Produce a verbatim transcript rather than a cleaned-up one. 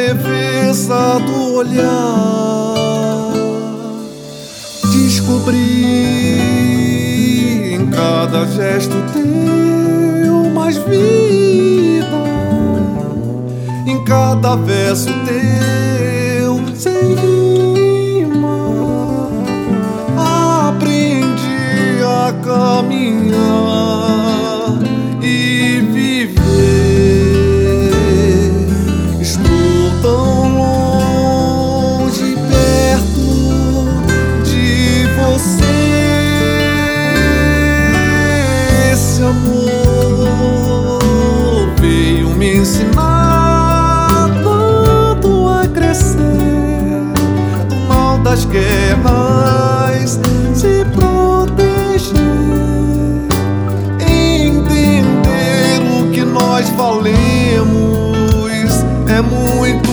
leveza do olhar. Descobri em cada gesto teu mais vida, em cada verso teu sem rima. Aprendi a caminhar e viver. Estou tão longe, perto de você. Esse amor veio me ensinar tanto a crescer, do mal das guerras se proteger, entender o que nós valemos é muito